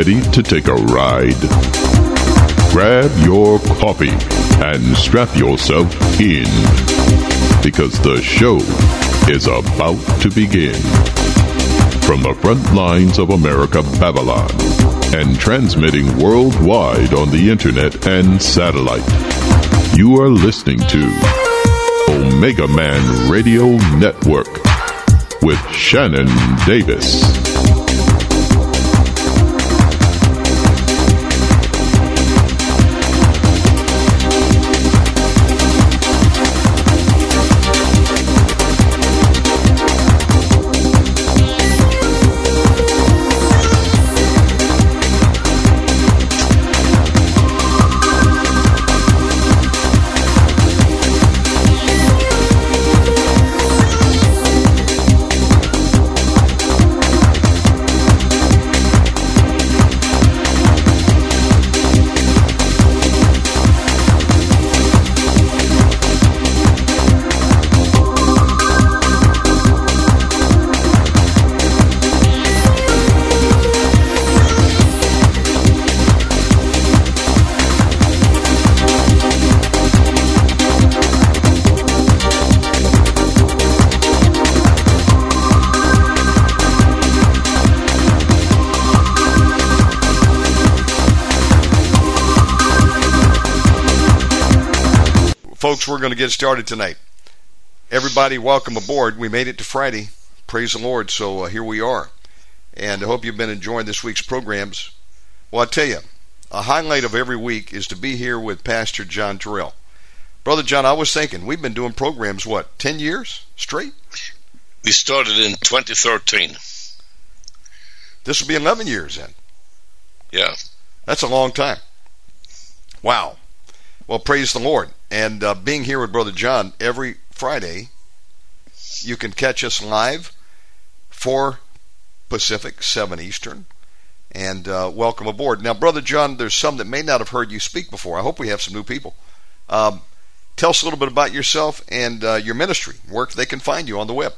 ready to take a ride? Grab your coffee and strap yourself in, because the show is about to begin. From the front lines of America, Babylon, and transmitting worldwide on the internet and satellite, you are listening to Omega Man Radio Network with Shannon Davis. Folks, we're going to get started tonight. Everybody, welcome aboard. We made it to Friday. Praise the Lord. So here we are. And I hope you've been enjoying this week's programs. Well, I tell you, a highlight of every week is to be here with Pastor John Terrell. Brother John, I was thinking, we've been doing programs, 10 years straight? We started in 2013. This will be 11 years then. Yeah. That's a long time. Wow. Well, praise the Lord. And being here with Brother John every Friday, you can catch us live, 4 Pacific, 7 Eastern, and welcome aboard. Now, Brother John, there's some that may not have heard you speak before. I hope we have some new people. Tell us a little bit about yourself and your ministry, where they can find you on the web.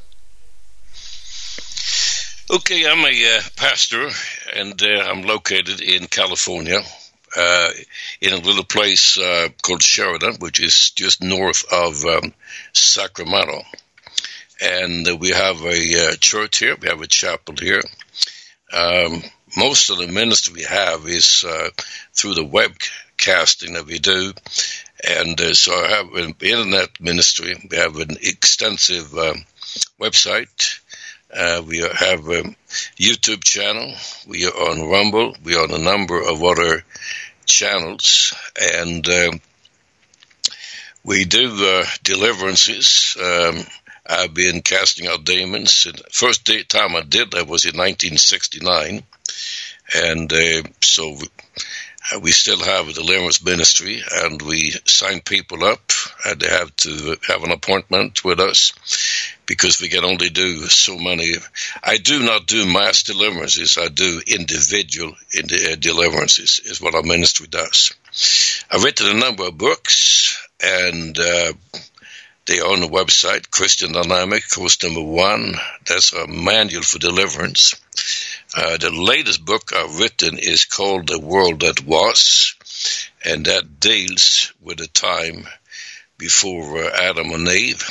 Okay, I'm a pastor, and I'm located in California. In a little place called Sheridan, which is just north of Sacramento. And we have a church here. We have a chapel here. Most of the ministry we have is through the webcasting that we do. And so I have an internet ministry. We have an extensive website. We have a YouTube channel. We are on Rumble. We are on a number of other channels, and we do deliverances. I've been casting out demons. The first time I did that was in 1969, and so we still have a deliverance ministry, and we sign people up, and they have to have an appointment with us, because we can only do so many. I do not do mass deliverances. I do individual deliverances is what our ministry does. I've written a number of books, and they are on the website, Christian Dynamic, course number 1. That's a manual for deliverance. The latest book I've written is called The World That Was, and that deals with the time before Adam and Eve.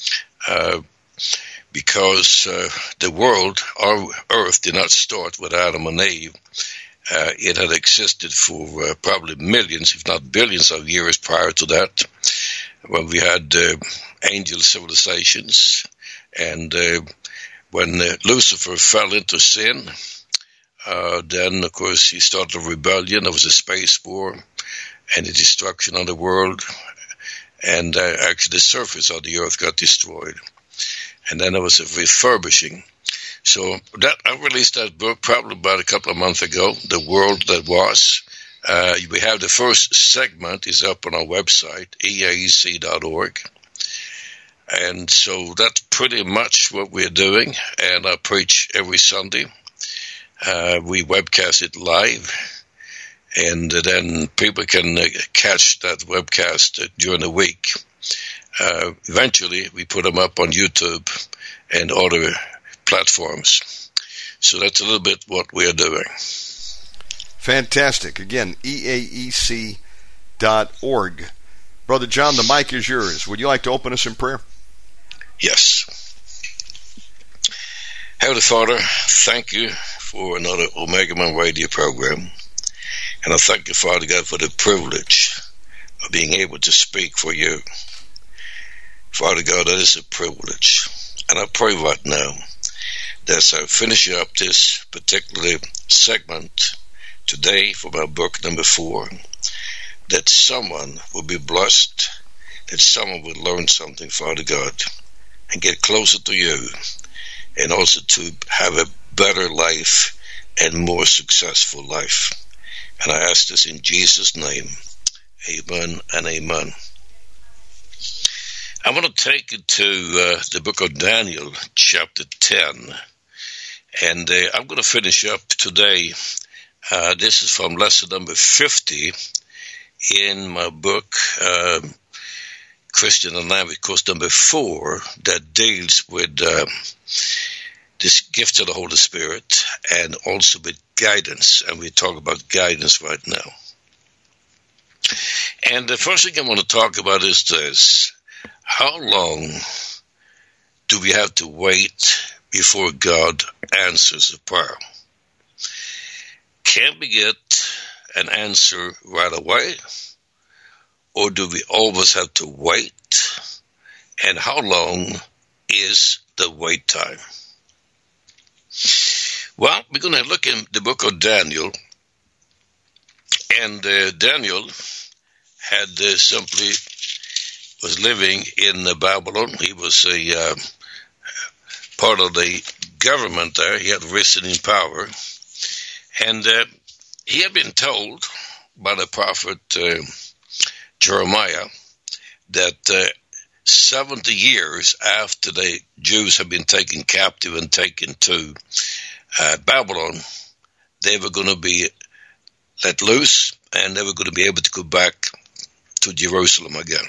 Because the world, our earth, did not start with Adam and Eve. It had existed for probably millions, if not billions of years prior to that, when we had angel civilizations. And when Lucifer fell into sin, then, of course, he started a rebellion. There was a space war and the destruction of the world. And actually the surface of the earth got destroyed. And then there was a refurbishing. So that I released that book probably about a couple of months ago, The World That Was. We have the first segment is up on our website, eaec.org. And so that's pretty much what we're doing. And I preach every Sunday. We webcast it live. And then people can catch that webcast during the week. Eventually, we put them up on YouTube and other platforms. So that's a little bit what we are doing. Fantastic. Again, eaec.org. Brother John, the mic is yours. Would you like to open us in prayer? Yes. Heavenly Father, thank you for another Omega Man radio program. And I thank you, Father God, for the privilege of being able to speak for you. Father God, that is a privilege. And I pray right now that as I finish up this particular segment today for my book number 4, that someone will be blessed, that someone will learn something, Father God, and get closer to you, and also to have a better life and more successful life. And I ask this in Jesus' name. Amen and amen. I want to take you to the book of Daniel, chapter 10. And I'm going to finish up today. This is from lesson number 50 in my book, Christian Dynamics, course number 4, that deals with this gift of the Holy Spirit and also with guidance. And we talk about guidance right now. And the first thing I want to talk about is this. How long do we have to wait before God answers a prayer? Can we get an answer right away? Or do we always have to wait? And how long is the wait time? Well, we're going to look in the book of Daniel. And Daniel had simply was living in Babylon. He was a part of the government there. He had risen in power. And he had been told by the prophet Jeremiah that 70 years after the Jews had been taken captive and taken to Babylon, they were going to be let loose and they were going to be able to go back to Jerusalem again.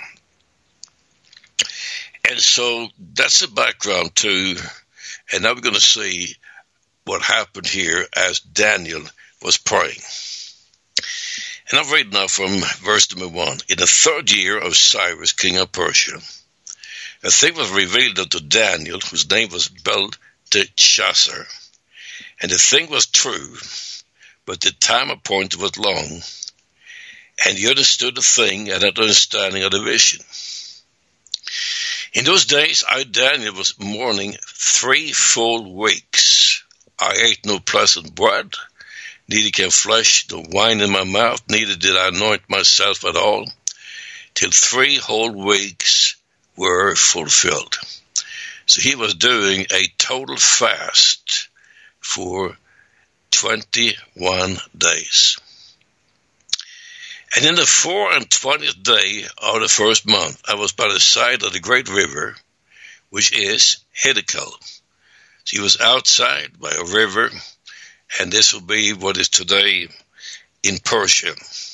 And so that's the background too. And now we're going to see what happened here as Daniel was praying. And I'm reading now from verse number 1. In the 3rd year of Cyrus, king of Persia, a thing was revealed unto Daniel, whose name was Belteshazzar. And the thing was true, but the time appointed was long. And he understood the thing and had understanding of the vision. In those days, I, Daniel, was mourning 3 full weeks. I ate no pleasant bread, neither came flesh, nor wine in my mouth, neither did I anoint myself at all, till 3 whole weeks were fulfilled. So he was doing a total fast for 21 days. And in the 24th day of the 1st month, I was by the side of the great river, which is Hiddekel. So he was outside by a river, and this will be what is today in Persia.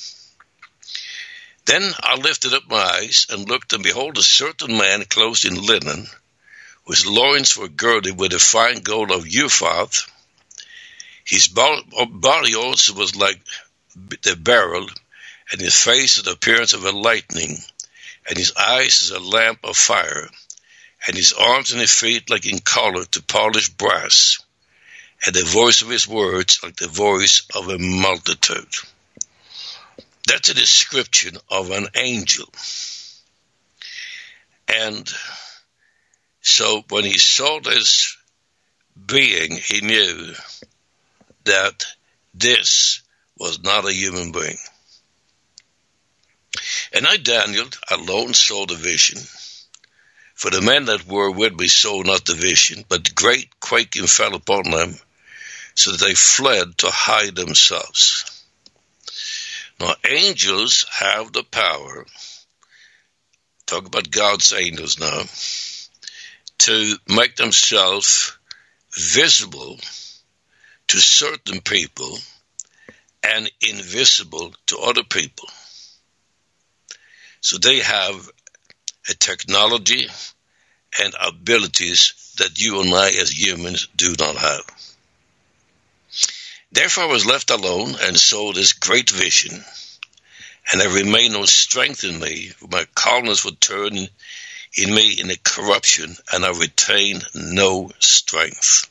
Then I lifted up my eyes and looked, and behold, a certain man clothed in linen, whose loins were girded with a fine gold of Uphath. His body also was like the beryl, and his face is the appearance of a lightning, and his eyes is a lamp of fire, and his arms and his feet like in color to polished brass, and the voice of his words like the voice of a multitude. That's a description of an angel. And so when he saw this being, he knew that this was not a human being. And I, Daniel, alone saw the vision. For the men that were with me saw not the vision, but the great quaking fell upon them, so that they fled to hide themselves. Now, angels have the power, talk about God's angels now, to make themselves visible to certain people and invisible to other people. So they have a technology and abilities that you and I as humans do not have. Therefore I was left alone and saw this great vision, and there remained no strength in me. My calmness would turn in me in a corruption, and I retained no strength.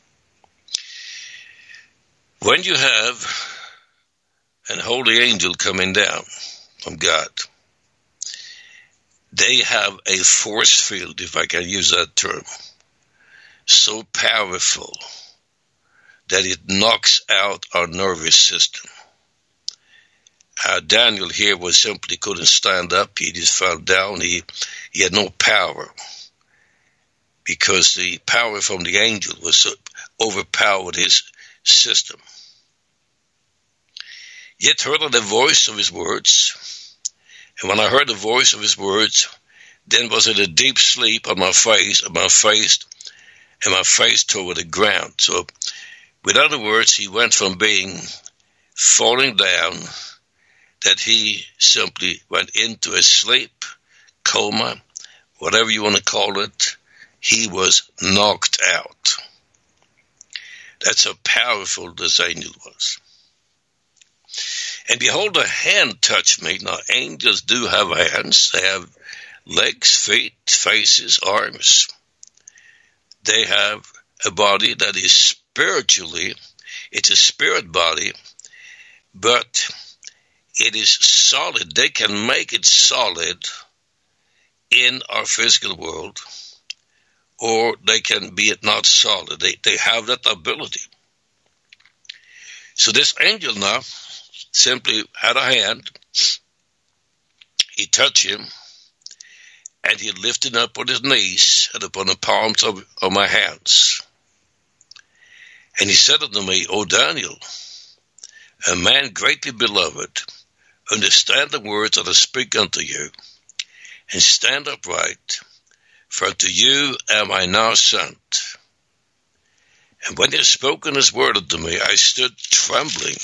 When you have an holy angel coming down from God, they have a force field, if I can use that term, so powerful that it knocks out our nervous system. Daniel here was simply couldn't stand up. He just fell down. He had no power because the power from the angel was overpowered his system. Yet heard I the voice of his words, and when I heard the voice of his words, then was it a deep sleep on my face, and my face toward the ground. So, with other words, he went from being falling down, that he simply went into a sleep, coma, whatever you want to call it. He was knocked out. That's how powerful this angel was. And behold, a hand touched me. Now, angels do have hands. They have legs, feet, faces, arms. They have a body that is spiritually, it's a spirit body, but it is solid. They can make it solid in our physical world, or they can be it not solid. They have that ability. So this angel now simply had a hand. He touched him, and he lifted up on his knees and upon the palms of my hands. And he said unto me, O Daniel, a man greatly beloved, understand the words that I speak unto you, and stand upright, for unto you am I now sent. And when he had spoken this word unto me, I stood trembling.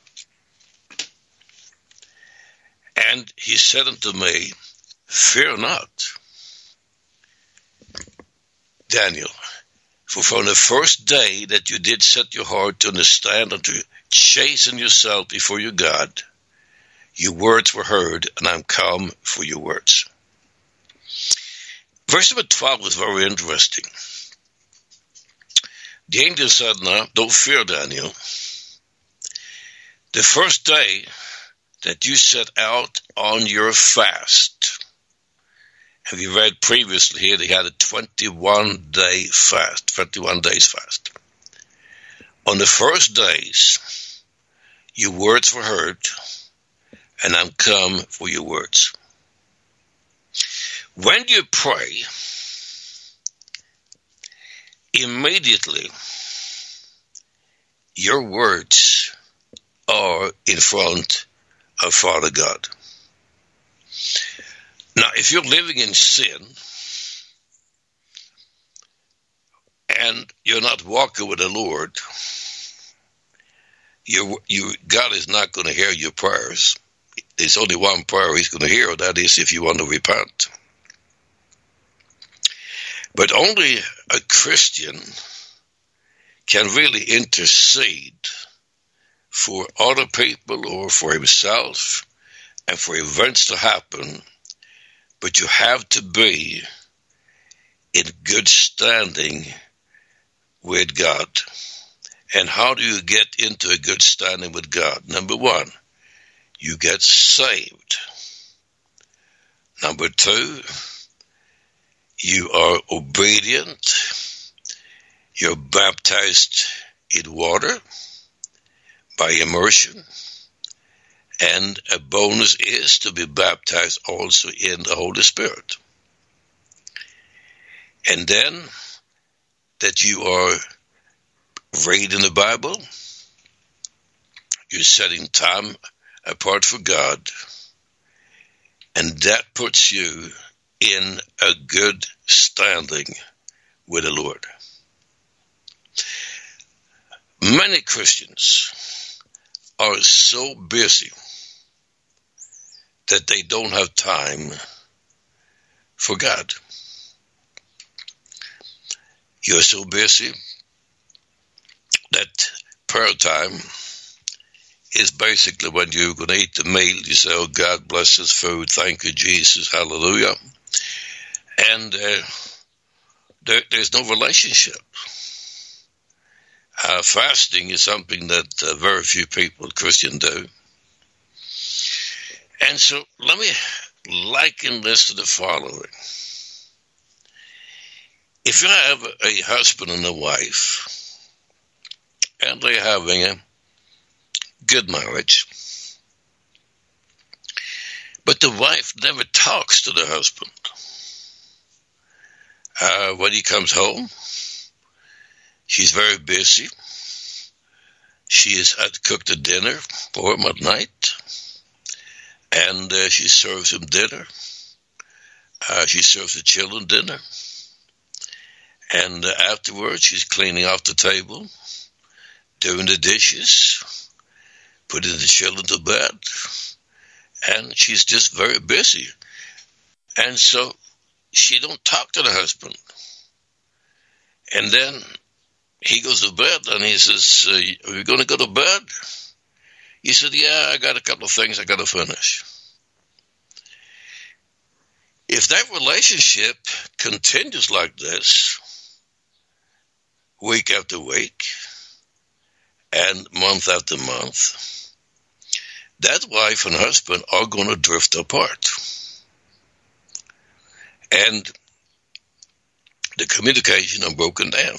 And he said unto me, Fear not, Daniel, for from the first day that you did set your heart to understand and to chasten yourself before your God, your words were heard, and I'm come for your words. Verse number 12 is very interesting. The angel said, now, don't fear, Daniel. The first day that you set out on your fast, and we read previously here, they had a 21-day fast, 21 days fast. On the first days, your words were heard, and I'm come for your words. When you pray, immediately your words are in front of Father God. Now, if you're living in sin and you're not walking with the Lord, God is not going to hear your prayers. There's only one prayer he's going to hear, that is if you want to repent. But only a Christian can really intercede for other people or for himself and for events to happen. But you have to be in good standing with God. And how do you get into a good standing with God? Number one, you get saved. Number two, you are obedient. You're baptized in water by immersion. And a bonus is to be baptized also in the Holy Spirit. And then that you are reading the Bible, you're setting time apart for God, and that puts you in a good standing with the Lord. Many Christians are so busy that they don't have time for God. You're so busy that prayer time is basically when you're going to eat the meal, you say, oh, God bless this food. Thank you, Jesus. Hallelujah. And there's no relationship. Fasting is something that very few people, Christian, do. And so let me liken this to the following. If you have a husband and a wife, and they're having a good marriage, but the wife never talks to the husband. When he comes home, she's very busy. She had cooked a dinner for him at night, and she serves him dinner. She serves the children dinner. And afterwards, she's cleaning off the table, doing the dishes, putting the children to bed, and she's just very busy. And so she don't talk to the husband. And then he goes to bed, and he says, are you going to go to bed? He said, yeah, I got a couple of things I got to finish. If that relationship continues like this, week after week, and month after month, that wife and husband are going to drift apart. And the communication are broken down.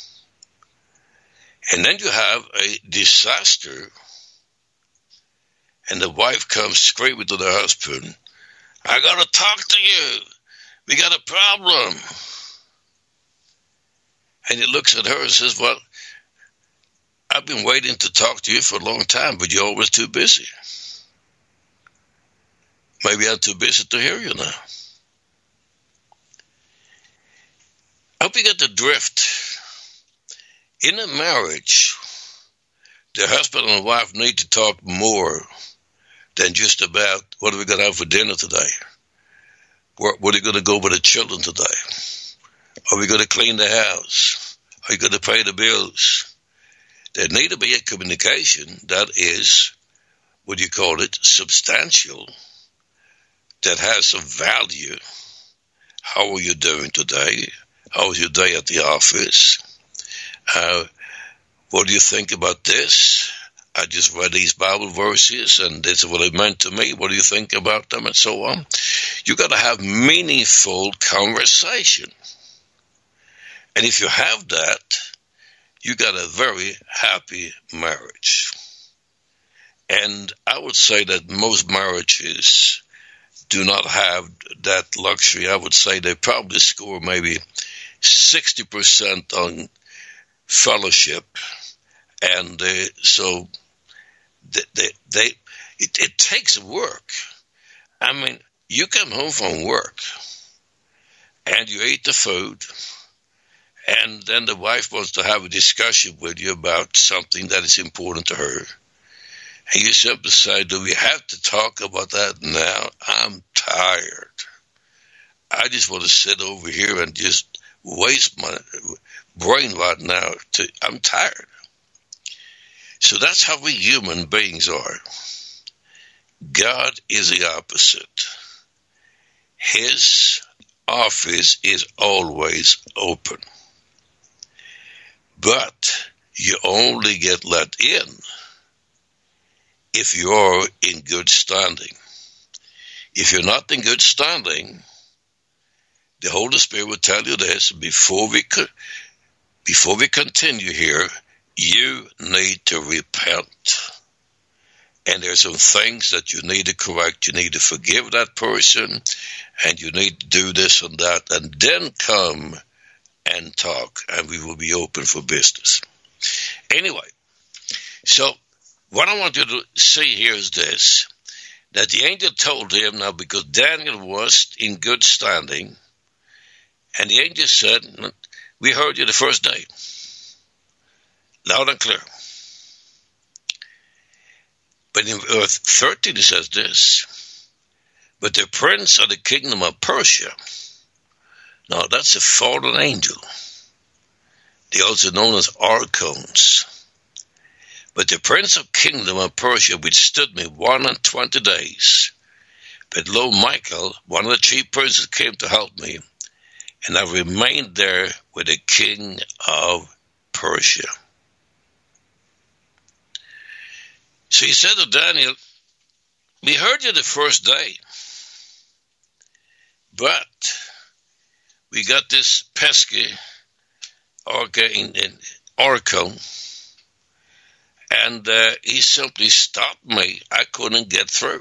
And then you have a disaster, and the wife comes screaming to the husband, I got to talk to you. We got a problem. And he looks at her and says, well, I've been waiting to talk to you for a long time, but you're always too busy. Maybe I'm too busy to hear you now. I hope you get the drift. In a marriage, the husband and the wife need to talk more than just about what are we going to have for dinner today? Where are you going to go with the children today? Are we going to clean the house? Are you going to pay the bills? There need to be a communication that is, what do you call it, substantial, that has some value. How are you doing today? How was your day at the office? What do you think about this? I just read these Bible verses, and this is what it meant to me. What do you think about them, and so on? You got to have meaningful conversation. And if you have that, you got a very happy marriage. And I would say that most marriages do not have that luxury. I would say they probably score maybe 60% on fellowship. And so it takes work. I mean, you come home from work and you eat the food, and then the wife wants to have a discussion with you about something that is important to her. And you simply say, do we have to talk about that now? I'm tired. I just want to sit over here and just waste my brain right now. I'm tired. So that's how we human beings are. God is the opposite. His office is always open. But you only get let in if you're in good standing. If you're not in good standing, the Holy Spirit will tell you this: before we continue here, you need to repent. And there's some things that you need to correct. You need to forgive that person, and you need to do this and that, and then come and talk, and we will be open for business. Anyway, so what I want you to see here is this, that the angel told him, now because Daniel was in good standing, and the angel said, we heard you the first day, loud and clear. But in verse 13 it says this, but the prince of the kingdom of Persia, now that's a fallen angel. They're also known as archons. But the prince of kingdom of Persia withstood me 21 days. But lo, Michael, one of the chief princes, came to help me, and I remained there with the king of Persia. So he said to Daniel, we heard you the first day, but we got this pesky oracle, and he simply stopped me. I couldn't get through.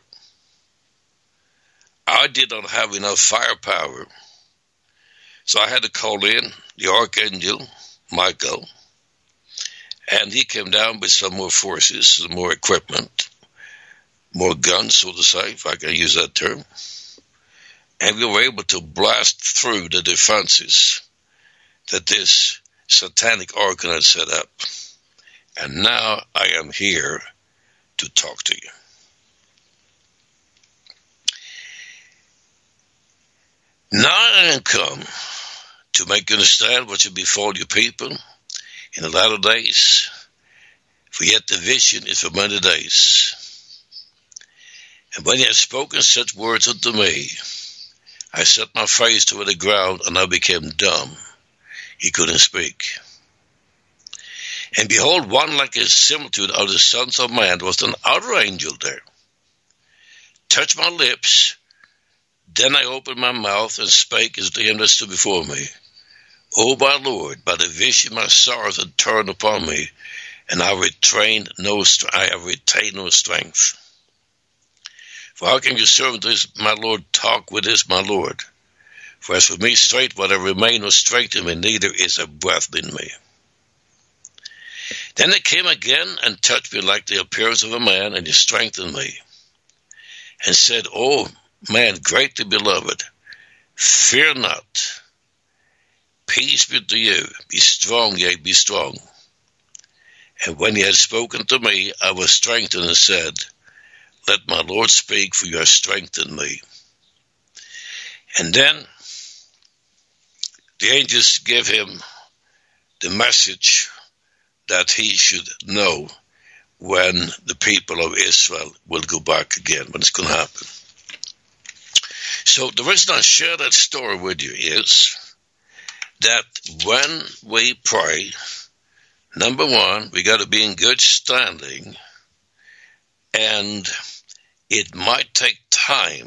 I did not have enough firepower. So I had to call in the archangel, Michael, and he came down with some more forces, some more equipment, more guns, so to say, if I can use that term. And we were able to blast through the defenses that this satanic oracle had set up. And now I am here to talk to you. Now I am come to make you understand what should befall your people in the latter days. For yet the vision is for many days. And when he had spoken such words unto me, I set my face toward the ground, and I became dumb. He couldn't speak. And behold, one like a similitude of the sons of man was an outer angel there. Touched my lips. Then I opened my mouth and spake as to him that stood before me. O my Lord, by the vision my sorrows had turned upon me, and I have retained no strength. For how can your servant this, my Lord, talk with this, my Lord? For as for me, straightway I remain no strength in me, neither is a breath in me. Then he came again and touched me like the appearance of a man, and he strengthened me, and said, O man, greatly beloved, fear not. Peace be to you. Be strong, yea, be strong. And when he had spoken to me, I was strengthened and said, let my Lord speak, for you have strengthened me. And then the angels gave him the message that he should know when the people of Israel will go back again, when it's going to happen. So the reason I share that story with you is that when we pray, number one, we got to be in good standing, and it might take time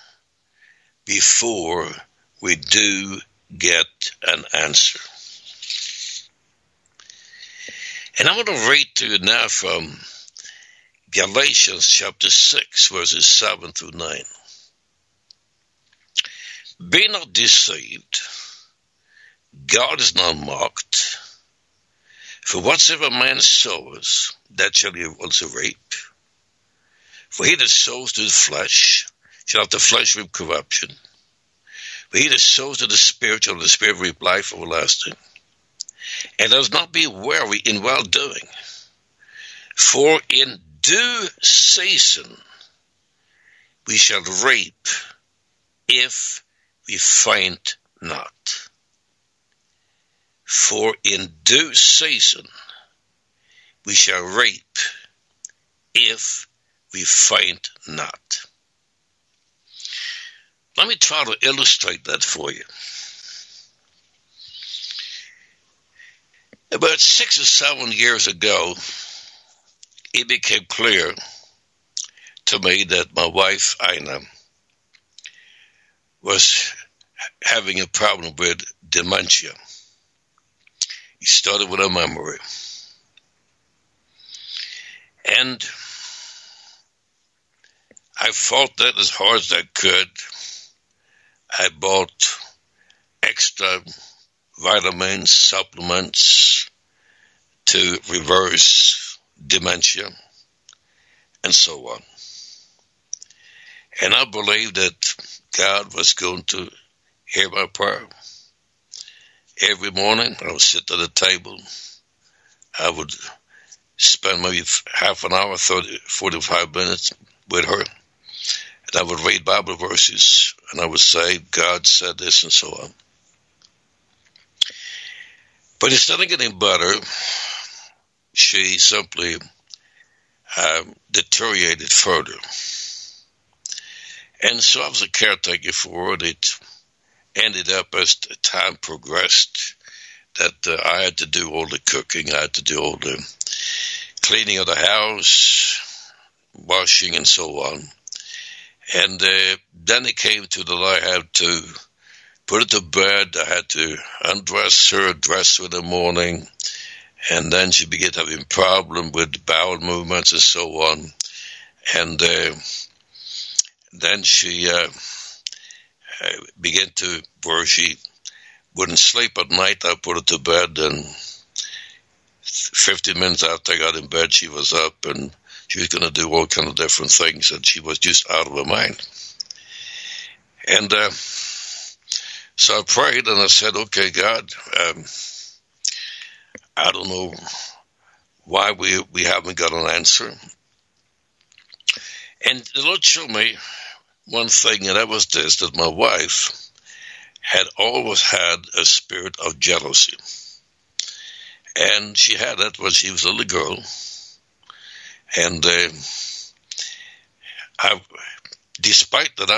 before we do get an answer. And I'm going to read to you now from Galatians chapter 6, verses 7 through 9. Be not deceived. God is not mocked. For whatsoever man sows, that shall he also reap. For he that sows to the flesh, shall not the flesh reap corruption. But he that sows to the Spirit, shall the Spirit reap life everlasting. And let us not be weary in well-doing. For in due season we shall reap, if we faint not. For in due season we shall reap, if we faint not. Let me try to illustrate that for you. About 6 or 7 years ago, it became clear to me that my wife, Ina, was having a problem with dementia. It started with her memory. And I fought that as hard as I could. I bought extra vitamins, supplements to reverse dementia, and so on. And I believed that God was going to hear my prayer. Every morning, I would sit at the table. I would spend maybe half an hour, 45 minutes with her. And I would read Bible verses, and I would say, God said this, and so on. But instead of getting better, she simply deteriorated further. And so I was a caretaker for it. It ended up as time progressed that I had to do all the cooking. I had to do all the cleaning of the house, washing, and so on. And then it came to that I had to put her to bed. I had to undress her, dress her in the morning. And then she began having problem with bowel movements and so on. And then she began to, where she wouldn't sleep at night. I put her to bed, and 15 minutes after I got in bed, she was up, and she was going to do all kind of different things, and she was just out of her mind. And so I prayed, and I said, okay, God, I don't know why we haven't got an answer. And the Lord showed me one thing, and that was this, that my wife had always had a spirit of jealousy. And she had it when she was a little girl. And despite that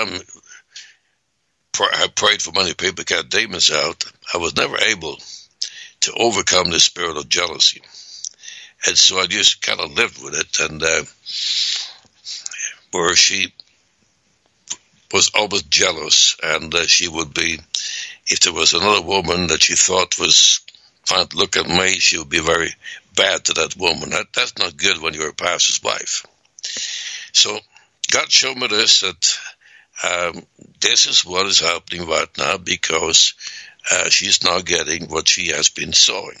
I prayed for many people to get demons out, I was never able to overcome the spirit of jealousy. And so I just kind of lived with it, and where she was always jealous, and she would be, if there was another woman that she thought was trying to look at me, she would be very bad to that woman. That's not good when you're a pastor's wife. So God showed me this, that this is what is happening right now, because she's not getting what she has been sowing.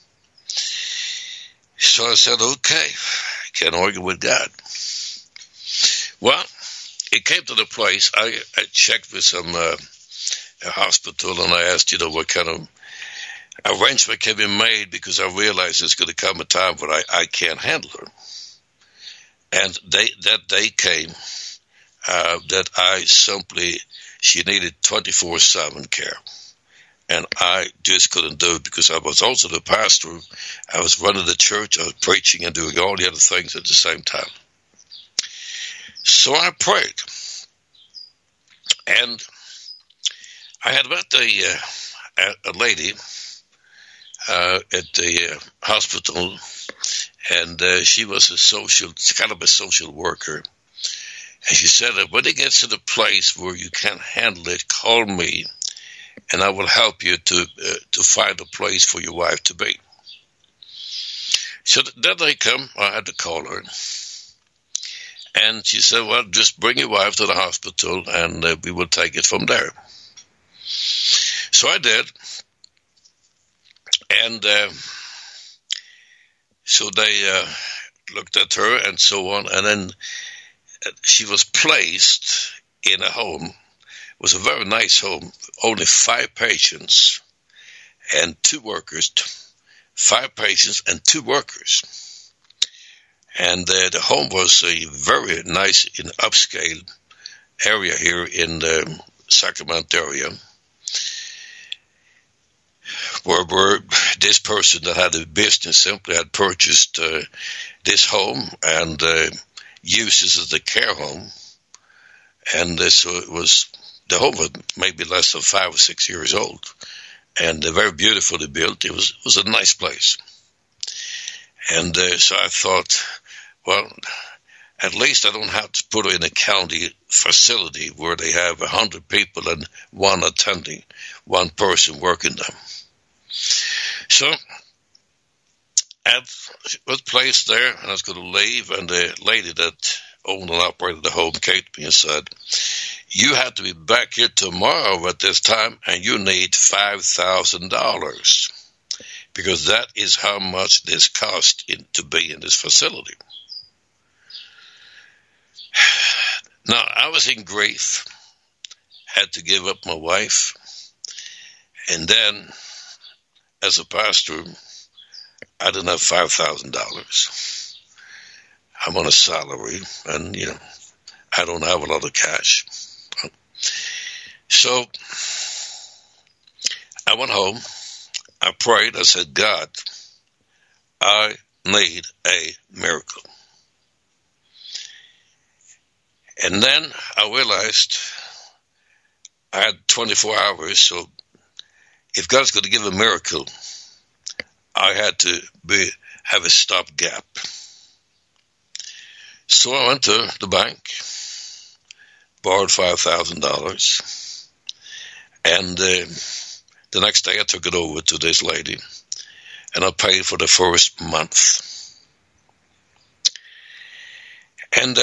So I said, okay, can't argue with God. Well, it came to the place, I checked with some a hospital, and I asked, what kind of arrangement can be made, because I realized there's going to come a time where I can't handle her. And that day came, that she needed 24/7 care. And I just couldn't do it, because I was also the pastor. I was running the church, I was preaching and doing all the other things at the same time. So I prayed. And I had met a lady at the hospital, and she was kind of a social worker. And she said that when it gets to the place where you can't handle it, call me, and I will help you to find a place for your wife to be. So that day come, I had to call her. And she said, well, just bring your wife to the hospital, and we will take it from there. So I did. And so they looked at her and so on, and then she was placed in a home. It was a very nice home, only 5 patients and 2 workers, 5 patients and 2 workers. And the home was a very nice, upscale area here in the Sacramento area, where this person that had a business simply had purchased this home and used this as a care home. And so the home was maybe less than 5 or 6 years old, and very beautifully built. It was a nice place. And so I thought, well, at least I don't have to put her in a county facility where they have 100 people and 1 attending, 1 person working them. So I was placed there, and I was going to leave, and the lady that owned and operated the home came to me and said, you have to be back here tomorrow at this time, and you need $5,000, because that is how much this cost to be in this facility. Now, I was in grief, had to give up my wife, and then, as a pastor, I didn't have $5,000. I'm on a salary, and, I don't have a lot of cash. So I went home, I prayed, I said, God, I need a miracle. And then I realized I had 24 hours, so if God's going to give a miracle, I had to have a stopgap. So I went to the bank, borrowed $5,000, and the next day I took it over to this lady, and I paid for the first month. And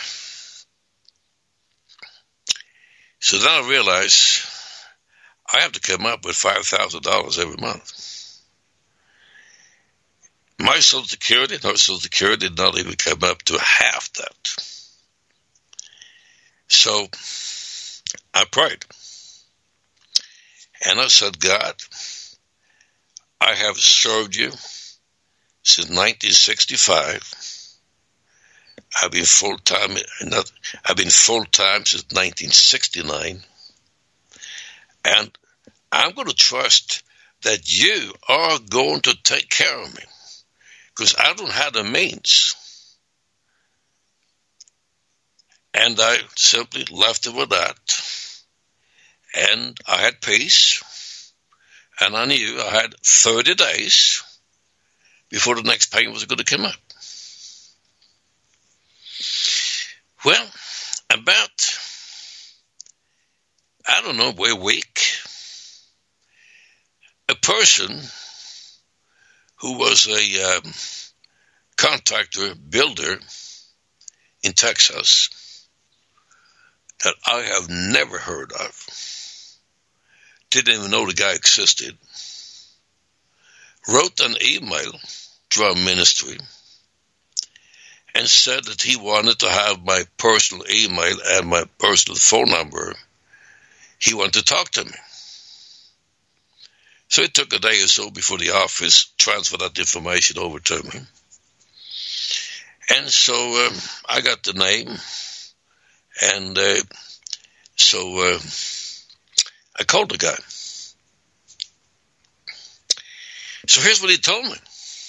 so then I realized I have to come up with $5,000 every month. My Social Security did not even come up to half that. So I prayed. And I said, God, I have served you since 1965. I've been full-time since 1969. And I'm going to trust that you are going to take care of me, because I don't have the means. And I simply left it with that. And I had peace. And I knew I had 30 days before the next payment was going to come up. Well, about, a week, a person who was a contractor builder in Texas that I have never heard of, didn't even know the guy existed, wrote an email to our ministry and said that he wanted to have my personal email and my personal phone number. He wanted to talk to me. So it took a day or so before the office transferred that information over to me. And so I got the name, and so I called the guy. So here's what he told me.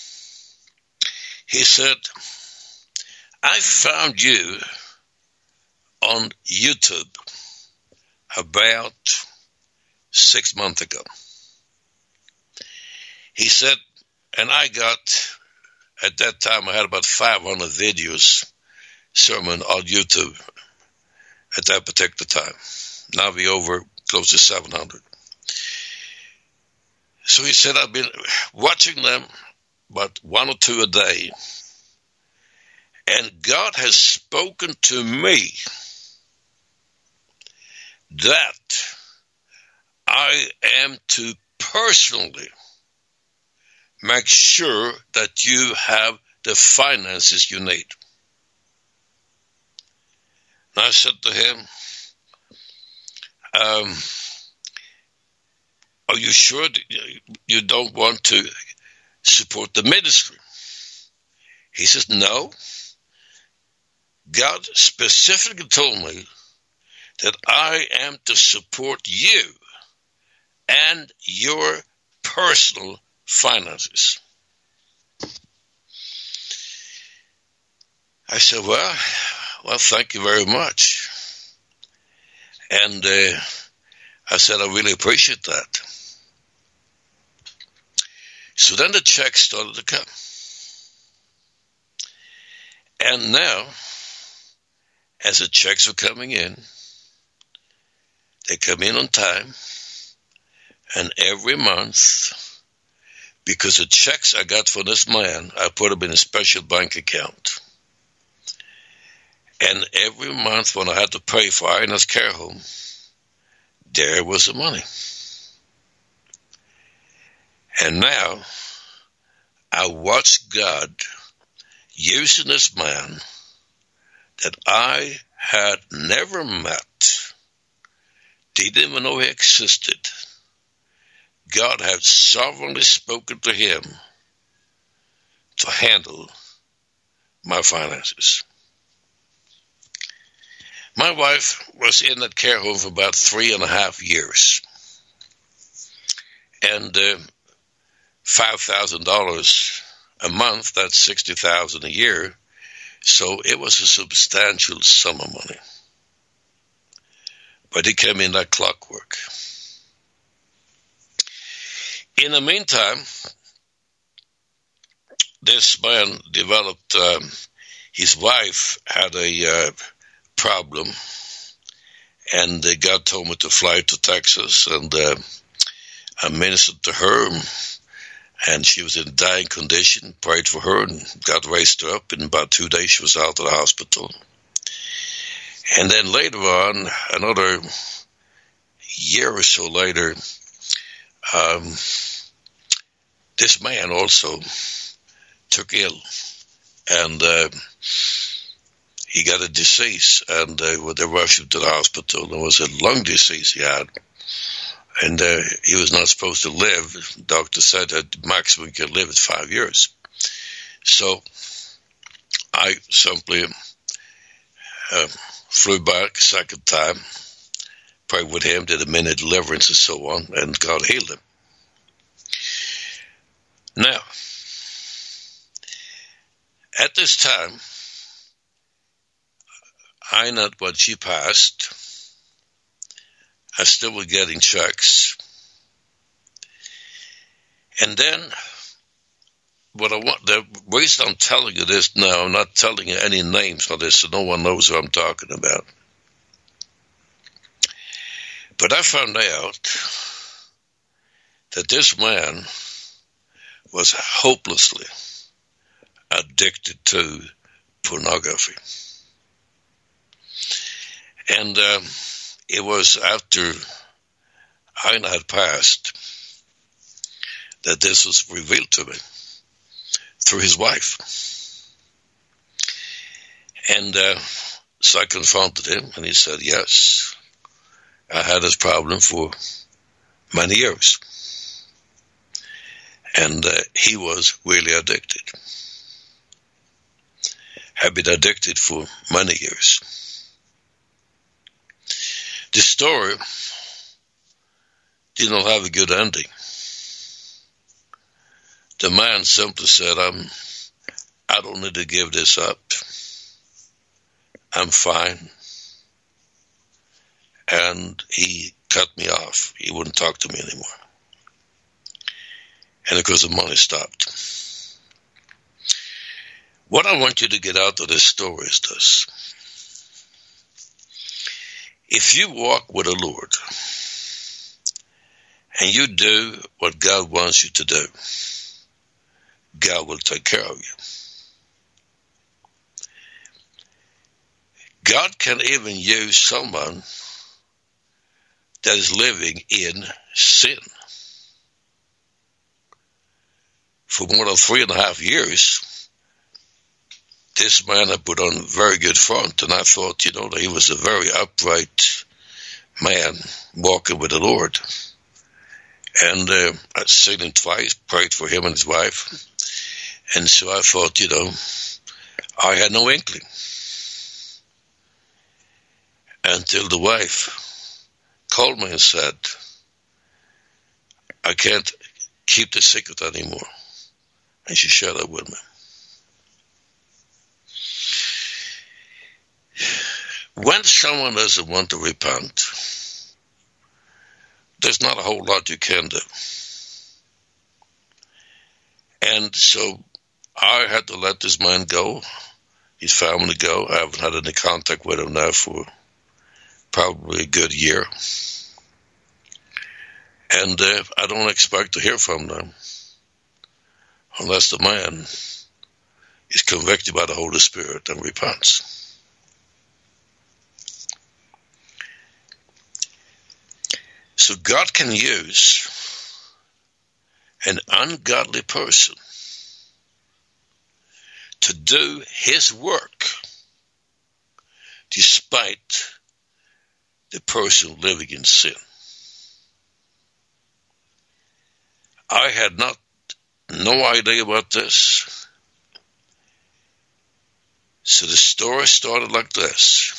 He said, I found you on YouTube about 6 months ago. He said, and I got, at that time, I had about 500 videos, sermon on YouTube at that particular time. Now we're over close to 700. So he said, I've been watching them about 1 or 2 a day. And God has spoken to me that I am to personally make sure that you have the finances you need. And I said to him, are you sure you don't want to support the ministry? He says, no. God specifically told me that I am to support you and your personal finances. I said, well, thank you very much. And I said, I really appreciate that. So then the checks started to come. And now, as the checks are coming in, they come in on time, and every month, because the checks I got from this man, I put them in a special bank account. And every month when I had to pay for Ina's care home, there was the money. And now, I watched God using this man that I had never met, didn't even know he existed. God had sovereignly spoken to him to handle my finances. My wife was in that care home for about 3.5 years. And $5,000 a month, that's $60,000 a year. So it was a substantial sum of money. but he came in like clockwork. In the meantime, this man developed, his wife had a problem, and God told me to fly to Texas, and I ministered to her, and she was in dying condition, prayed for her, and God raised her up. In about 2 days, she was out of the hospital. And then later on, another year or so later, this man also took ill, and he got a disease, and they rushed him to the hospital. There was a lung disease he had, and he was not supposed to live. The doctor said that maximum he could live is 5 years. So I simply flew back a second time, prayed with him, did a minute deliverance and so on, and God healed him. Now, at this time, I not when she passed, I still was getting checks. And then, the reason I'm telling you this now, I'm not telling you any names for this, so no one knows who I'm talking about. But I found out that this man was hopelessly addicted to pornography. And it was after Ina had passed that this was revealed to me through his wife. And so I confronted him, and he said, yes, I had this problem for many years. And he was really addicted. Had been addicted for many years. The story did not have a good ending. The man simply said, I don't need to give this up. I'm fine. And he cut me off. He wouldn't talk to me anymore. And of course the money stopped. What I want you to get out of this story is this. If you walk with the Lord and you do what God wants you to do, God will take care of you. God can even use someone that is living in sin. For more than 3.5 years, this man had put on a very good front, and I thought, that he was a very upright man walking with the Lord. And I'd seen him twice, prayed for him and his wife. And so I thought, I had no inkling. Until the wife called me and said, I can't keep the secret anymore. And she shared that with me. When someone doesn't want to repent, there's not a whole lot you can do. And so I had to let this man go, his family go. I haven't had any contact with him now for probably a good year. And I don't expect to hear from them unless the man is convicted by the Holy Spirit and repents. So God can use an ungodly person to do his work despite the person living in sin. I had no idea about this. So the story started like this.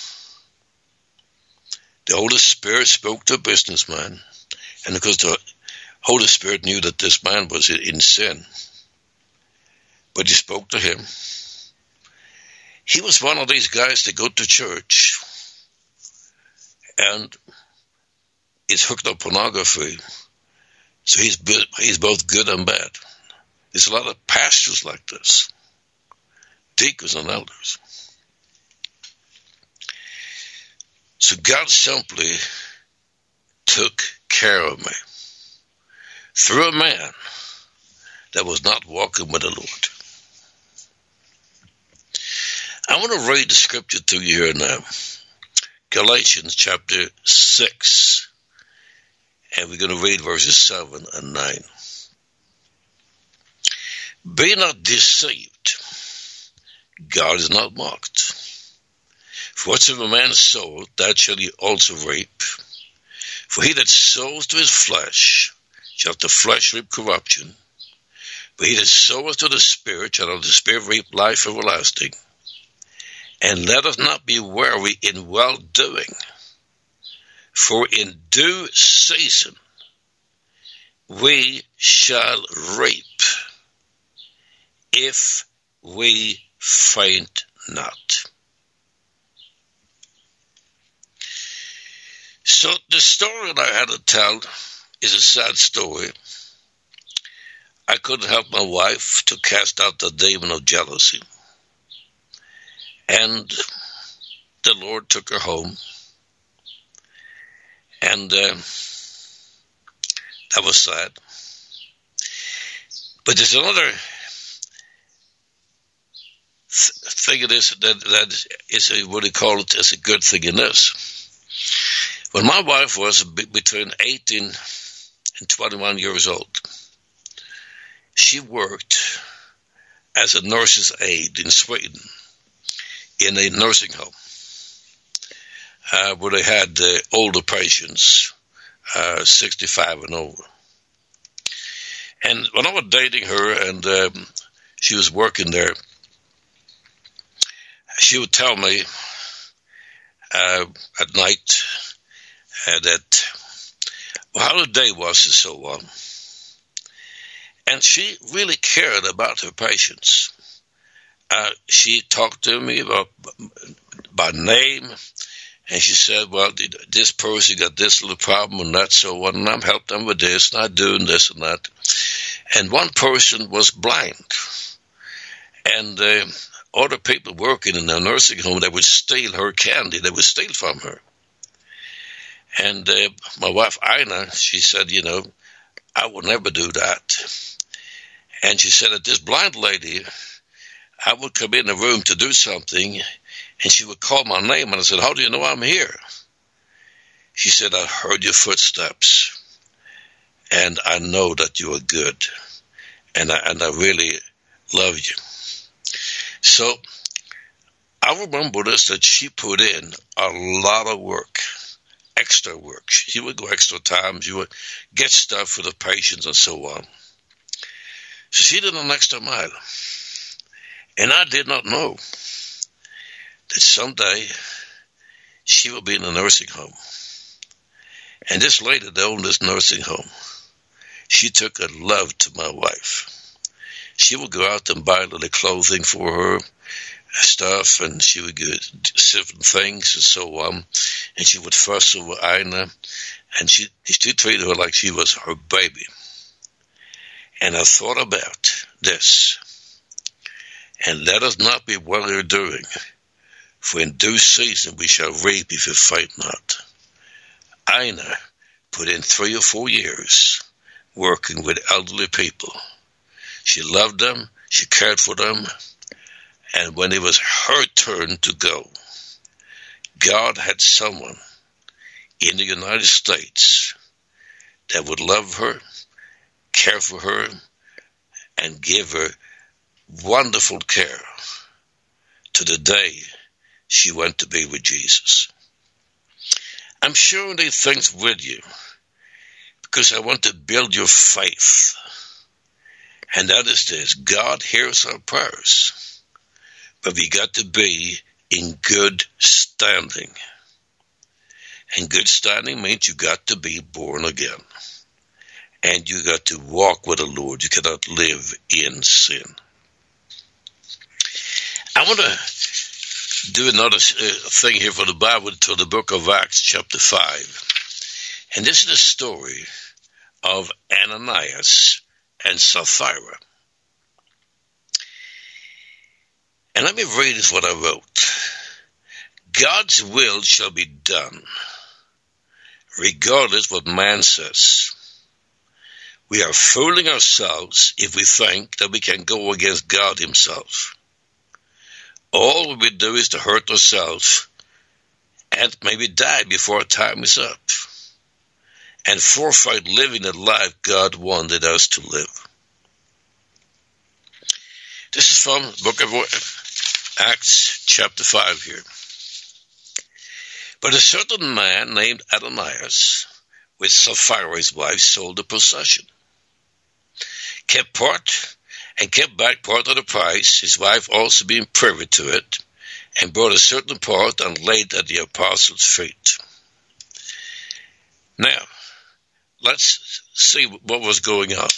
The Holy Spirit spoke to a businessman, and because the Holy Spirit knew that this man was in sin, but he spoke to him. He was one of these guys that go to church, and is hooked on pornography. So he's both good and bad. There's a lot of pastors like this, deacons and elders. So God simply took care of me through a man that was not walking with the Lord. I want to read the scripture to you here now. Galatians chapter 6. And we're going to read verses 7 and 9. Be not deceived. God is not mocked. For whatsoever man soweth, that shall he also reap. For he that sows to his flesh shall the flesh reap corruption. But he that soweth to the Spirit shall of the Spirit reap life everlasting. And let us not be weary in well-doing. For in due season we shall reap, if we faint not. So the story that I had to tell is a sad story. I couldn't help my wife to cast out the demon of jealousy. And the Lord took her home. And that was sad. But there's another thing of this that is what they call it as a good thing in this. When my wife was between 18 and 21 years old, she worked as a nurse's aide in Sweden in a nursing home. Where they had older patients, 65 and over. And when I was dating her and she was working there, she would tell me at night that how the day was and so on. And she really cared about her patients. She talked to me by name. And she said, well, this person got this little problem and that, so on, and I'm helping them with this, and I'm doing this and that. And one person was blind. And other people working in the nursing home, they would steal her candy. They would steal from her. And my wife, Ina, she said, I would never do that. And she said that this blind lady, I would come in the room to do something, and she would call my name, and I said, how do you know I'm here? She said, I heard your footsteps, and I know that you are good, and I really love you. So I remember this, that she put in a lot of work, extra work. She would go extra time. She would get stuff for the patients and so on. So she did an extra mile. And I did not know that someday she would be in a nursing home. And this lady that owned this nursing home, she took a love to my wife. She would go out and buy little clothing for her, stuff, and she would get different things and so on. And she would fuss over Ina, and she treated her like she was her baby. And I thought about this. And let us not be weary doing, for in due season we shall reap if we faint not. Ina put in 3 or 4 years working with elderly people. She loved them, she cared for them, and when it was her turn to go, God had someone in the United States that would love her, care for her, and give her wonderful care to the day she went to be with Jesus. I'm sharing these things with you because I want to build your faith. And that is this: God hears our prayers, but we got to be in good standing. And good standing means you got to be born again. And you got to walk with the Lord. You cannot live in sin. I want to do another thing here for the Bible, to the book of Acts, chapter 5. And this is the story of Ananias and Sapphira. And let me read this what I wrote. God's will shall be done, regardless what man says. We are fooling ourselves if we think that we can go against God himself. All we do is to hurt ourselves and maybe die before our time is up, and forfeit living the life God wanted us to live. This is from the book of Acts chapter 5 here. But a certain man named Ananias, with Sapphira his wife, sold a possession, kept back part of the price, his wife also being privy to it, and brought a certain part and laid at the apostles' feet. Now, let's see what was going on.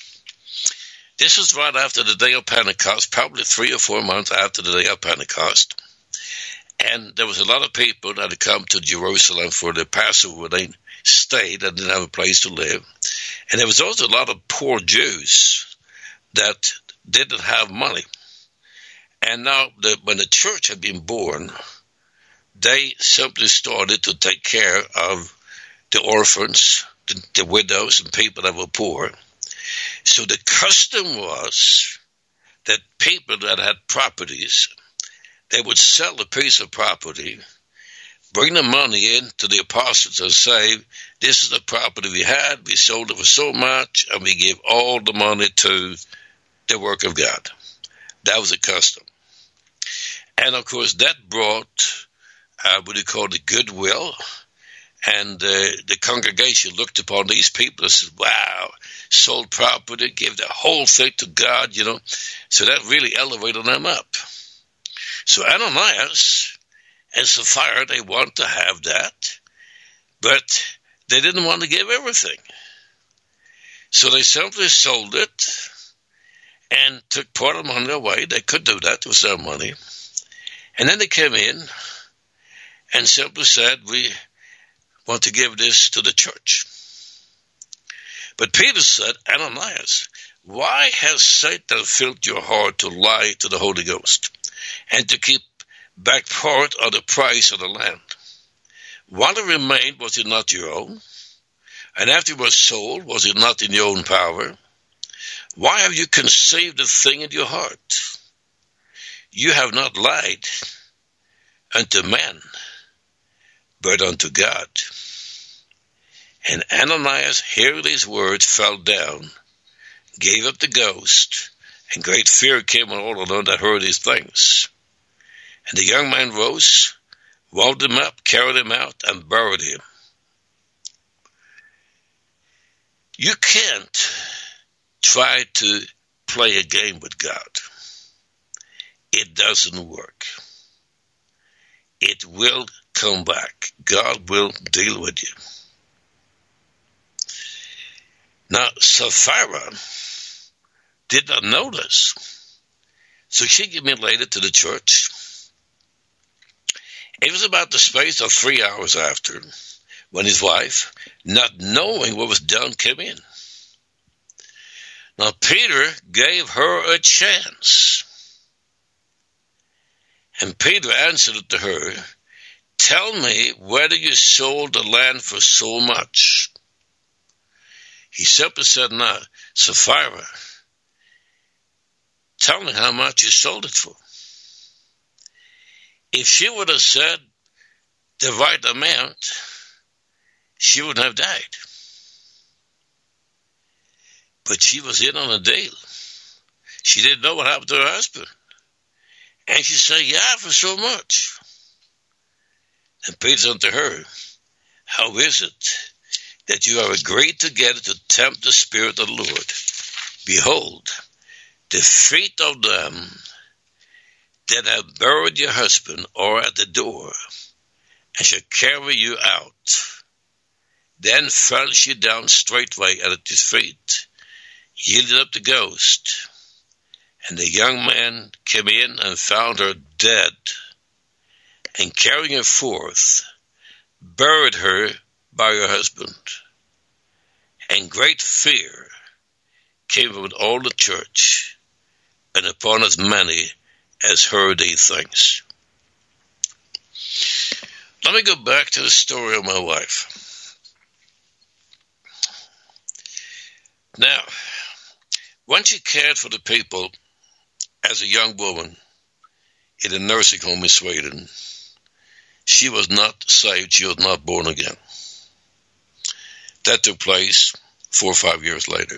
This was right after the day of Pentecost, probably 3 or 4 months after the day of Pentecost. And there was a lot of people that had come to Jerusalem for the Passover where they stayed and didn't have a place to live. And there was also a lot of poor Jews that didn't have money. And now, when the church had been born, they simply started to take care of the orphans, the widows, and people that were poor. So the custom was that people that had properties, they would sell a piece of property, bring the money in to the apostles and say, this is the property we had, we sold it for so much, and we give all the money to the work of God. That was a custom. And of course that brought what you call the goodwill, and the congregation looked upon these people and said, wow, sold property, gave the whole thing to God, so that really elevated them up. So Ananias and Sapphira, they want to have that, but they didn't want to give everything. So they simply sold it and took part of the money away. They could do that. It was their money. And then they came in and simply said, we want to give this to the church. But Peter said, Ananias, why has Satan filled your heart to lie to the Holy Ghost and to keep back part of the price of the land? While it remained, was it not your own? And after it was sold, was it not in your own power? Why have you conceived a thing in your heart? You have not lied unto men, but unto God. And Ananias, hearing these words, fell down, gave up the ghost, and great fear came on all of them that heard these things. And the young man rose, walled him up, carried him out, and buried him. You can't try to play a game with God. It doesn't work. It will come back. God will deal with you. Now, Sapphira did not know this. So she came in later to the church. It was about the space of 3 hours after when his wife, not knowing what was done, came in. Now, Peter gave her a chance. And Peter answered to her, tell me whether you sold the land for so much. He simply said, no, Sapphira, tell me how much you sold it for. If she would have said the right amount, she would have died. But she was in on a deal. She didn't know what happened to her husband. And she said, yeah, for so much. And Peter said to her, how is it that you have agreed together to tempt the Spirit of the Lord? Behold, the feet of them that have buried your husband are at the door, and shall carry you out. Then fell she down straightway at his feet, yielded up the ghost. And the young man came in and found her dead, and carrying her forth, buried her by her husband, and great fear came upon all the church, and upon as many as heard these things. Let me go back to the story of my wife. Now, when she cared for the people as a young woman in a nursing home in Sweden, she was not saved. She was not born again. That took place 4 or 5 years later.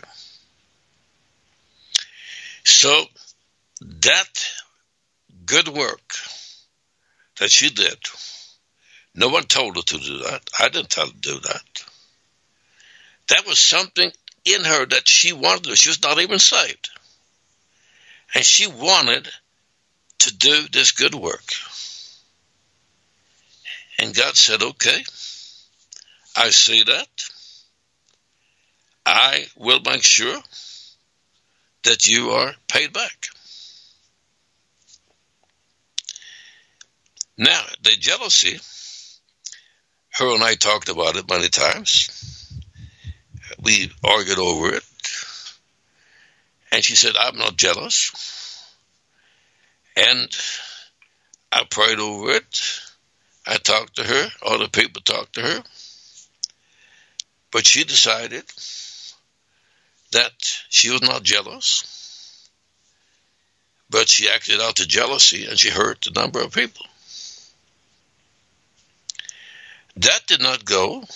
So that good work that she did, no one told her to do that. I didn't tell her to do that. That was something in her that she wanted. She was not even saved. And she wanted to do this good work. And God said, okay, I see that. I will make sure that you are paid back. Now, the jealousy, her and I talked about it many times. We argued over it. And she said, I'm not jealous. And I prayed over it. I talked to her. Other people talked to her. But she decided that she was not jealous. But she acted out the jealousy, and she hurt a number of people. That did not go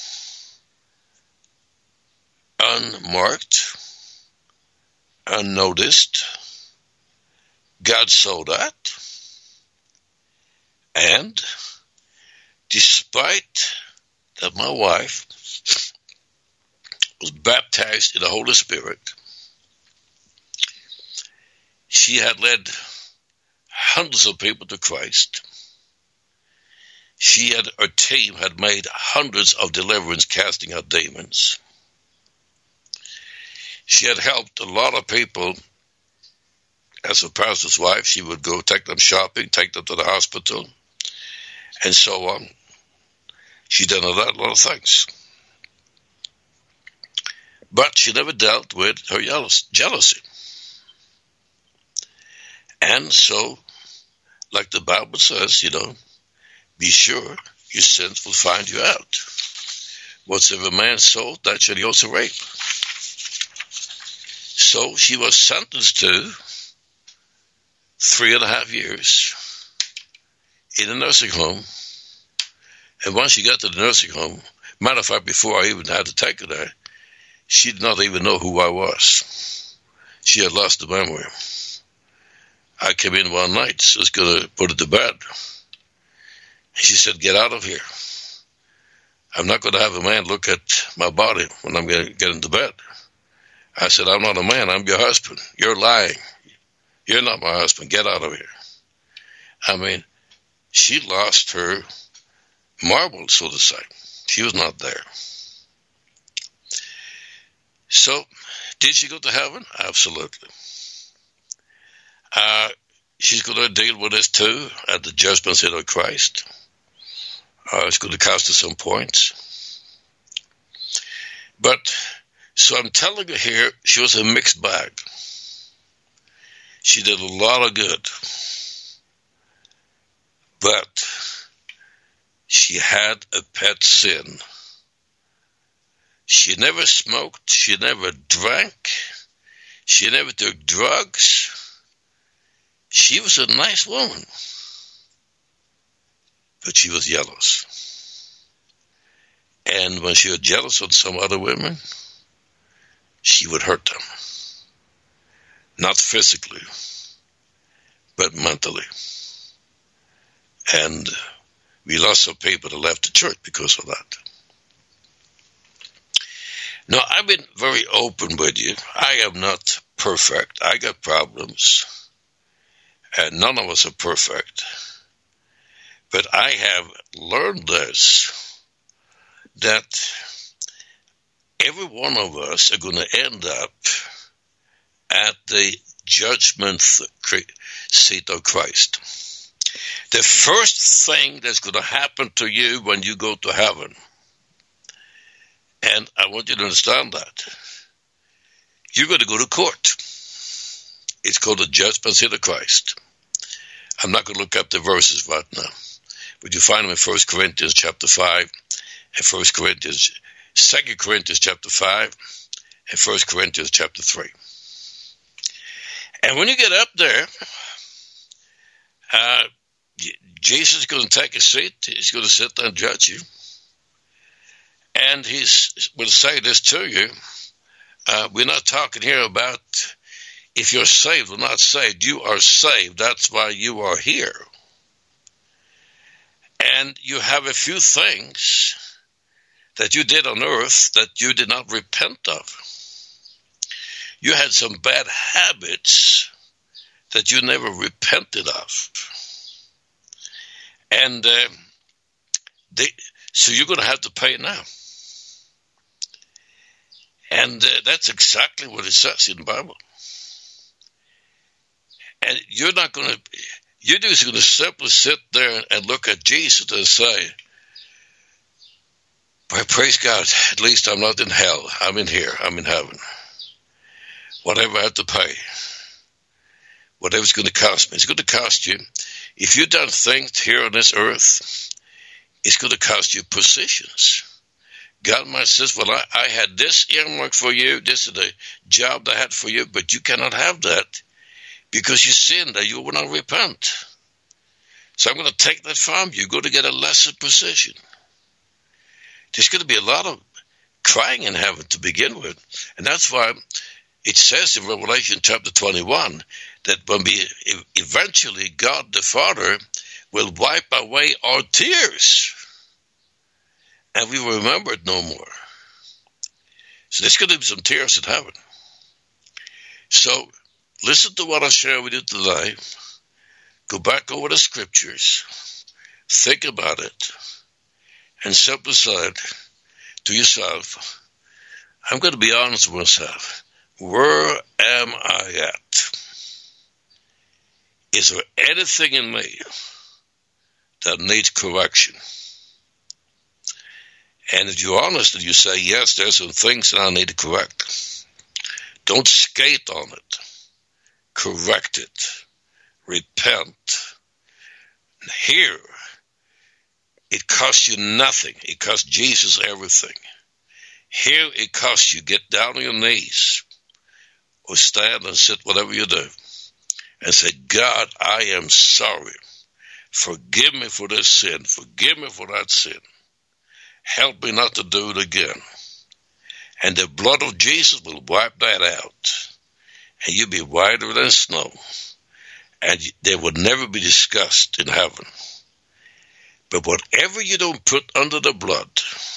unmarked, unnoticed. God saw that. And despite that my wife was baptized in the Holy Spirit, she had led hundreds of people to Christ. Her team had made hundreds of deliverance, casting out demons. She had helped a lot of people. As a pastor's wife, she would go take them shopping, take them to the hospital, and so on. She did a lot of things. But she never dealt with her jealousy. And so, like the Bible says, be sure your sins will find you out. Whatsoever man soweth, that shall he also reap. So she was sentenced to 3.5 years in a nursing home. And once she got to the nursing home, matter of fact, before I even had to take her there, she did not even know who I was. She had lost the memory. I came in one night, so I was going to put her to bed. She said, get out of here. I'm not going to have a man look at my body when I'm going to get into bed. I said, I'm not a man, I'm your husband. You're lying. You're not my husband. Get out of here. I mean, she lost her marble, so to say. She was not there. So, did she go to heaven? Absolutely. She's going to deal with this too at the judgment seat of Christ. It's going to cost her some points. But, so I'm telling you here, she was a mixed bag. She did a lot of good. But she had a pet sin. She never smoked. She never drank. She never took drugs. She was a nice woman. But she was jealous. And when she was jealous of some other women, she would hurt them. Not physically, but mentally. And we lost some people that left the church because of that. Now, I've been very open with you. I am not perfect. I got problems. And none of us are perfect. But I have learned this, that every one of us are going to end up at the judgment seat of Christ. The first thing that's going to happen to you when you go to heaven And I want you to understand that. You're going to go to court. It's called the judgment seat of Christ. I'm not going to look up the verses right now, but you find them in 1 Corinthians chapter 5 and 2 Corinthians chapter 5 and 1 Corinthians chapter 3. And when you get up there, Jesus is going to take a seat. He's going to sit there and judge you. And he will say this to you. We're not talking here about if you're saved or not saved. You are saved. That's why you are here. And you have a few things that you did on earth that you did not repent of. You had some bad habits that you never repented of. And so you're going to have to pay now. And that's exactly what it says in the Bible. And you're just going to simply sit there and look at Jesus and say, well, praise God, at least I'm not in hell. I'm in here. I'm in heaven. Whatever I have to pay, whatever it's going to cost me, it's going to cost you. If you've done things here on this earth, it's going to cost you positions. God might say, well, I had this earmark for you. This is the job that I had for you, but you cannot have that because you sinned and you will not repent. So I'm going to take that from you. You're going to get a lesser position. There's going to be a lot of crying in heaven to begin with. And that's why it says in Revelation chapter 21 that when eventually God the Father will wipe away our tears. And we will remember it no more. So there's going to be some tears in heaven. So listen to what I share with you today. Go back over the scriptures. Think about it. And simply say to yourself, I'm going to be honest with myself. Where am I at? Is there anything in me that needs correction? And if you're honest and you say, yes, there's some things that I need to correct, don't skate on it. Correct it. Repent. Here, it costs you nothing. It costs Jesus everything. Here, it costs you get down on your knees or stand and sit, whatever you do, and say, God, I am sorry. Forgive me for this sin. Forgive me for that sin. Help me not to do it again. And the blood of Jesus will wipe that out. And you'll be whiter than snow. And they would never be discussed in heaven. But whatever you don't put under the blood,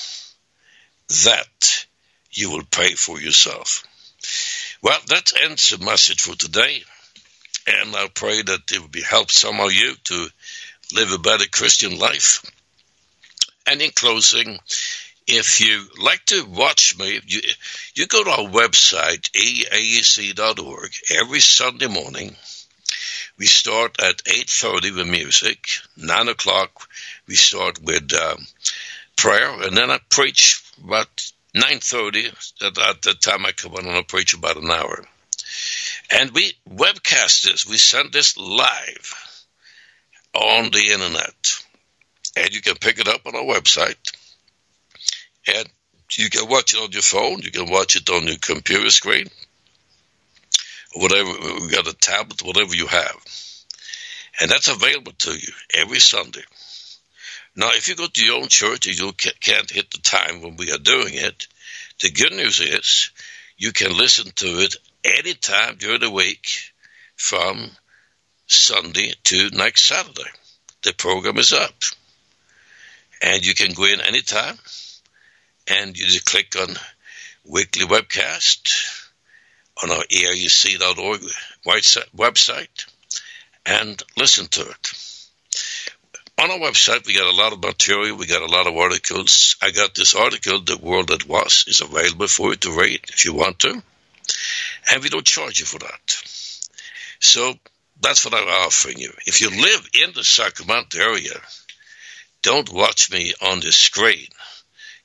that you will pay for yourself. Well, that ends the message for today. And I pray that it will be help some of you to live a better Christian life. And in closing, if you like to watch me, you go to our website, eaec.org. Every Sunday morning, we start at 8:30 with music. 9 o'clock, we start with prayer. And then I preach about 9:30. At the time I come on and I preach about an hour. And we webcast this. We send this live on the internet. And you can pick it up on our website. And you can watch it on your phone. You can watch it on your computer screen. Or whatever. We got a tablet, whatever you have. And that's available to you every Sunday. Now, if you go to your own church and you can't hit the time when we are doing it, the good news is you can listen to it anytime during the week from Sunday to next Saturday. The program is up. And you can go in anytime, and you just click on weekly webcast on our eaec.org website and listen to it. On our website, we got a lot of material. We got a lot of articles. I got this article, The World That Was, is available for you to read if you want to. And we don't charge you for that. So that's what I'm offering you. If you live in the Sacramento area, don't watch me on the screen.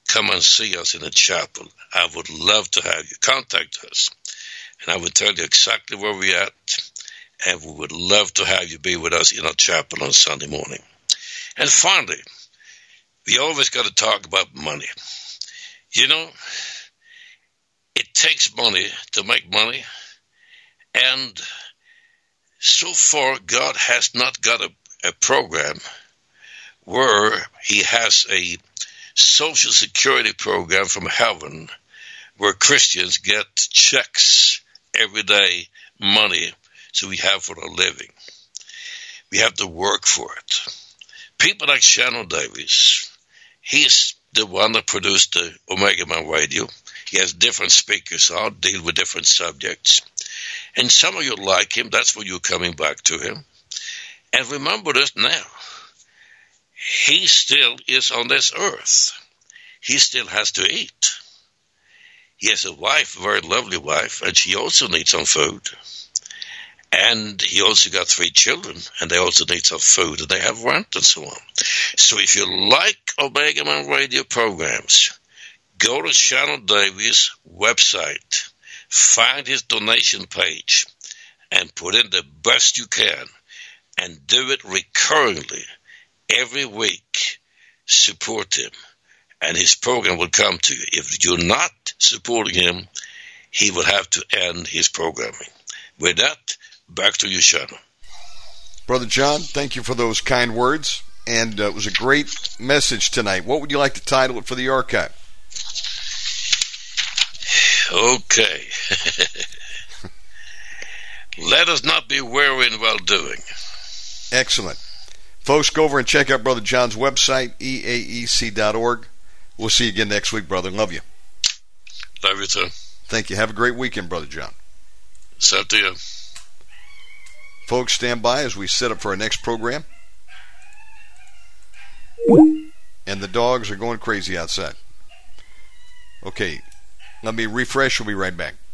come and see us in the chapel. I would love to have you. Contact us, and I will tell you exactly where we're at, and we would love to have you be with us in our chapel on Sunday morning. And finally, we always got to talk about money. You know, it takes money to make money, and so far God has not got a program where he has a social security program from heaven where Christians get checks every day, money, so we have for a living. We have to work for it. People like Shannon Davis, he's the one that produced the Omega Man Radio. He has different speakers on, deal with different subjects. And some of you like him, that's why you're coming back to him. And remember this now. He still is on this earth. He still has to eat. He has a wife, a very lovely wife, and she also needs some food. And he also got 3 children, and they also need some food, and they have rent and so on. So if you like Omega Man Radio programs, go to Shannon Davis' website, find his donation page, and put in the best you can, and do it recurringly. Every week, support him, and his program will come to you. If you're not supporting him, he will have to end his programming. With that, back to you, Shannon. Brother John, thank you for those kind words, and it was a great message tonight. What would you like to title it for the archive? Okay. Let us not be weary in well doing. Excellent. Folks, go over and check out Brother John's website, eaec.org. We'll see you again next week, brother. Love you. Love you too. Thank you. Have a great weekend, Brother John. So to you. Folks, stand by as we set up for our next program. And the dogs are going crazy outside. Okay, let me refresh. We'll be right back.